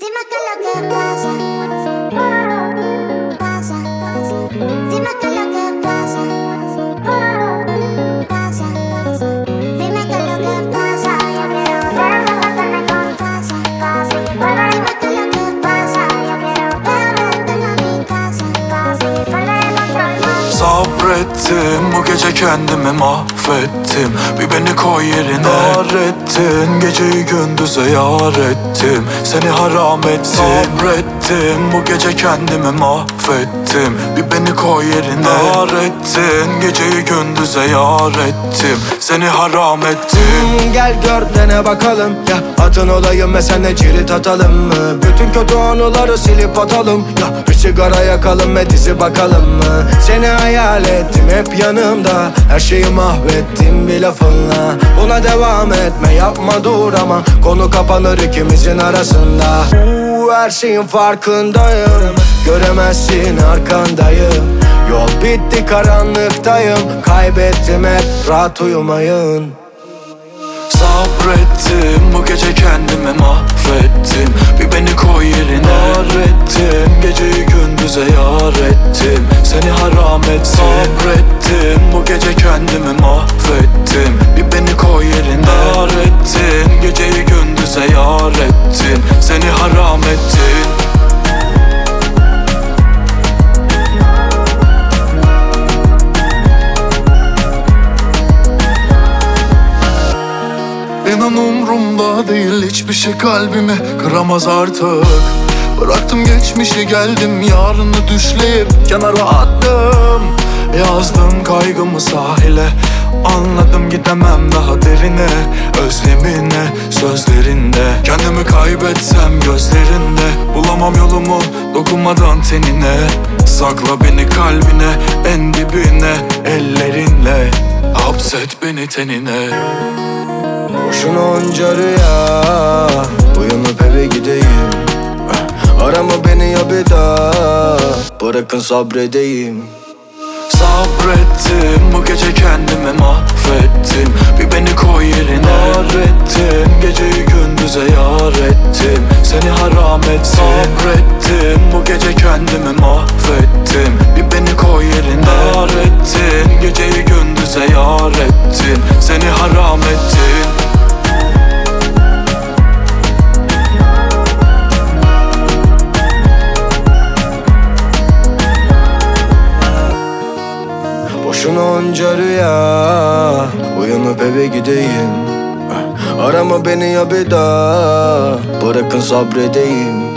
Dime qué es lo que pasa, pasa. Dime qué es lo que pasa, pasa. Dime qué es lo que pasa. Yo quiero verme cuando me pasa. Dime qué es lo que pasa. Yo quiero verme dentro de mi casa. Sabrettim, bu gece kendimi mahvettim. Bir beni koy yerine. Dar ettin, geceyi gündüze yar ettim. Seni haram ettim. Sabrettim, bu gece kendimi mahvettim. Bir beni koy yerine. Dar ettin, geceyi gündüze yar ettim. Seni haram ettim. Gel gör dene bakalım ya, atın olayım ve senle cirit atalım mı? Bütün kötü anıları silip atalım ya, bir sigara yakalım ve dizi bakalım mı? Seni hayal ettim hep yanımda, her şeyi mahvettim bir lafınla. Buna devam etme, yapma, dur ama konu kapanır ikimizin arasında. Her şeyin farkındayım, göremezsin arkandayım. Yol bitti, karanlıktayım, kaybettim hep, rahat uyumayın. Sabrettim, bu gece kendimi mahvettim. Bir beni koy yerine. Dar ettim, geceyi gündüze yar ettim. Seni haram ettim. Sabrettim, bu gece kendimi mahvettim. Bir beni koy yerine. Dar ettin, geceyi gündüze yar ettin. Seni haram ettin. İnan umrumda değil hiçbir şey, kalbimi kıramaz artık. Bıraktım geçmişi, geldim yarını düşleyip kenara attım. Yazdım kaygımı sahile, anladım gidemem daha derine. Özlemine, sözlerinde, kendimi kaybetsem gözlerinde. Bulamam yolumu dokunmadan tenine. Sakla beni kalbine, en dibine, ellerinle. Hapset beni tenine. Boşuna onca rüya, uyanıp eve gideyim. Arama beni ya bir daha, bırakın sabredeyim. Sabrettim, bu gece kendimi mahvettim. Bir beni koy yerine. Dar ettim, geceyi gündüze yar ettim. Seni haram ettim. Sabrettim, bu gece kendimi mahvettim. Bir beni koy yerine. Dar ettin, geceyi gündüze yar ettin. Seni haram ettin. Boşuna onca rüya, uyanıp eve gideyim. Arama beni ya bir daha, bırakın sabredeyim.